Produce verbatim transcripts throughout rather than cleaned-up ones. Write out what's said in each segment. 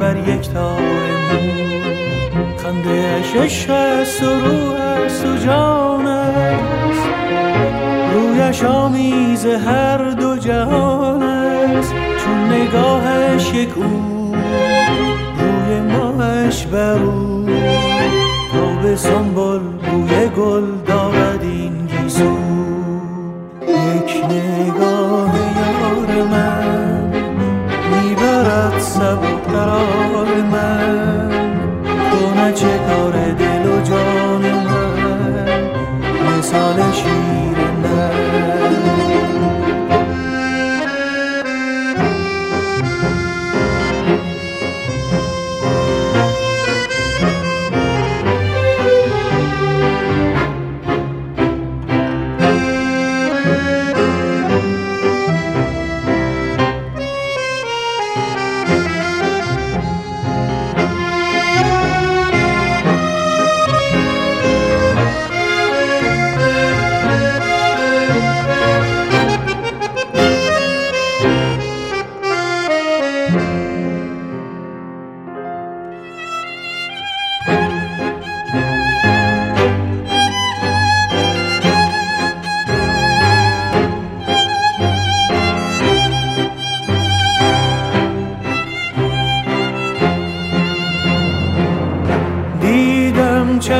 بر یک تار مو، خنده‌اش عشق است و روح است و جان است، رویش آمیز هر دو جهان است. چون نگاهش یک او، روی ماهش بر او، تا به سنبل بوی گل دارد این گیسو. یک نگاه یار من میبرد سبک قرار من، تو نه چه کار دل و جان من، مثال شیر من.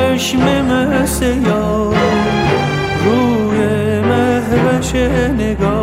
چشم مست یار روی مهوش نگاه،